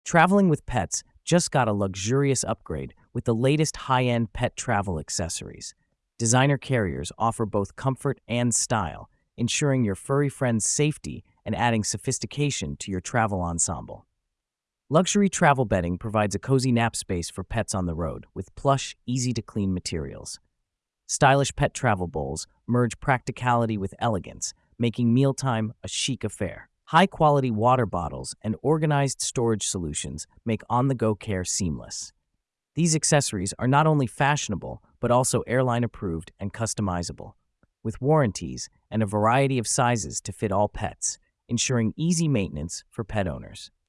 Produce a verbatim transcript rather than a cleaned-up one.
Traveling with pets just got a luxurious upgrade with the latest high-end pet travel accessories. Designer carriers offer both comfort and style, ensuring your furry friend's safety and adding sophistication to your travel ensemble. Luxury travel bedding provides a cozy nap space for pets on the road with plush, easy-to-clean materials. Stylish pet travel bowls merge practicality with elegance, making mealtime a chic affair. High-quality water bottles and organized storage solutions make on-the-go care seamless. These accessories are not only fashionable, but also airline-approved and customizable, with warranties and a variety of sizes to fit all pets, ensuring easy maintenance for pet owners.